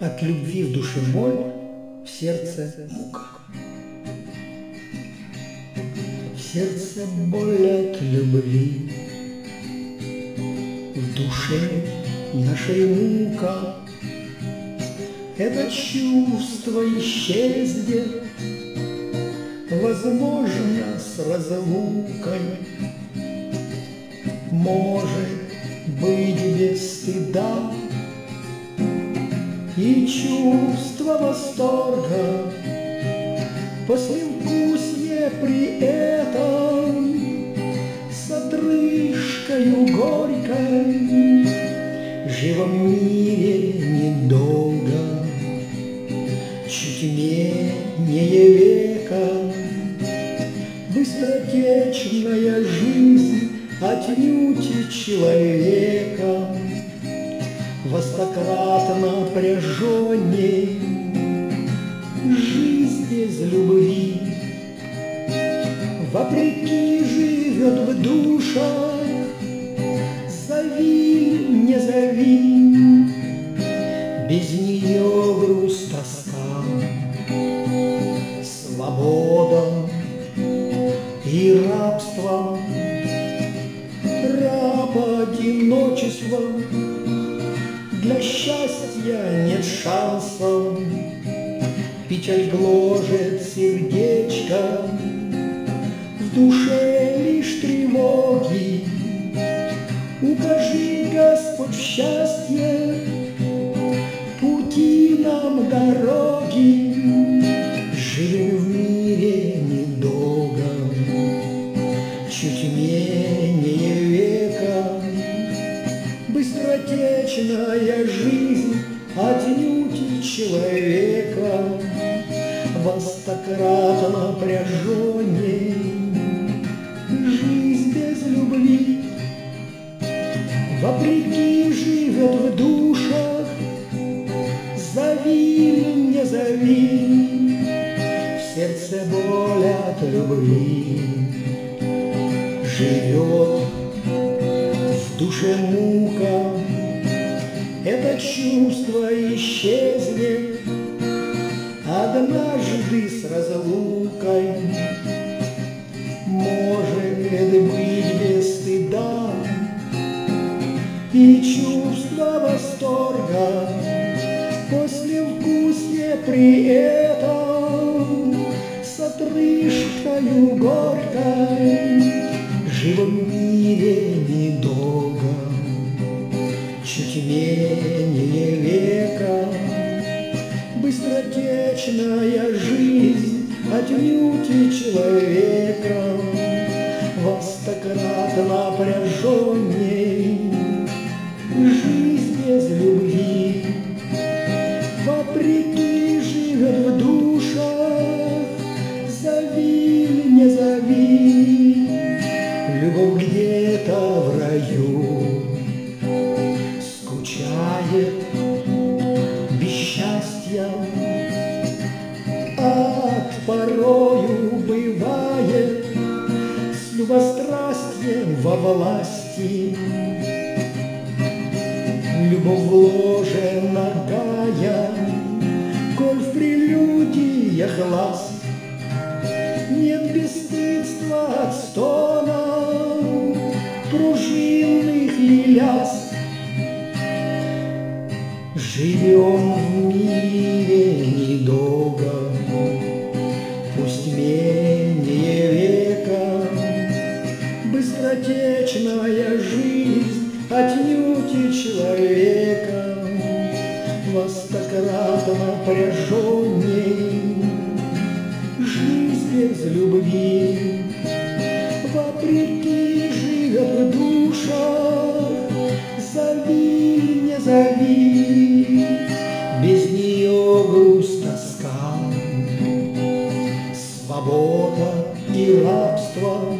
От любви в душе боль, в сердце мука. В сердце боль от любви, в душе нашей мука. Это чувство исчезнет, возможно, с разлукой. Может быть, без стыда и чувство восторга, послевкусие при этом с отрыжкою горькой. Живом мире недолго, чуть менее века, быстротечная жизнь отнюдь и человека. Во стократ напряженней жизнь без любви вопреки живет в душах. Зови, не зови, без нее грусть, тоска, свобода и рабство, раб одиночества. Для счастья нет шансов, печаль гложет сердечко, в душе лишь тревоги. Укажи, Господь, счастье, пути нам дороги. Живем в мире недолго, чуть менее века, быстротечная жизнь отнюдь и человека. Во стократ напряженней жизнь без любви вопреки живет в душах. Зови, не зови, в сердце боль от любви. Живет в душе мука, это чувство исчезнет однажды с разлукой. Может быть, без стыда и чувство восторга, послевкусие при этом с отрыжкою горькой. Живом мире недолго, чуть менее века, быстротечная жизнь отнюдь и человека. Во стократ напряженней жизнь без любви вопреки живет в душах. Зови, не зови, любовь где-то в раю скучает без счастья. Ад порою бывает с любострастием во власти. Любовь вложена тая, коль в прелюдиях глаз нет бесстыдства от стона пружинных и ляз. Живем в мире недолго, пусть менее века, быстротечная жизнь отнюдь и человека. Во стократ напряженней жизнь без любви вопреки живет в душах. Зови, не зови, без нее грусть, тоска, свобода и рабство,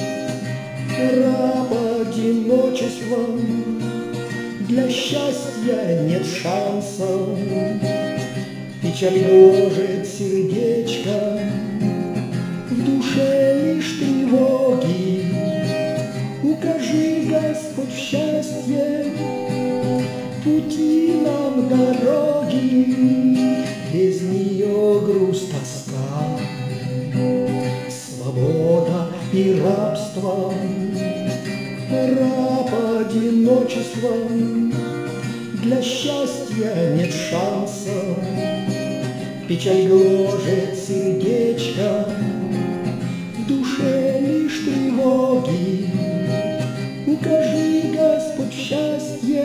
раб одиночества. Для счастья нет шансов, печаль гложет сердечко, в душе лишь тревоги. Укажи, Господь, счастье, пути нам дороги, без нее груз, тоска, свобода и рабство, раб одиночества, для счастья нет шанса, печаль гложет сердечко, в душе лишь тревоги. Укажи, Господь, счастье,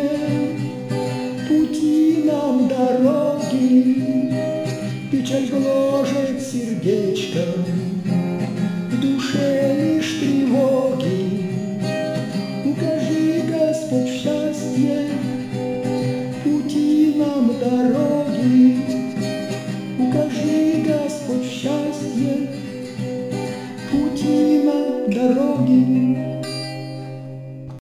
пути нам дороги, печаль гложет сердечко.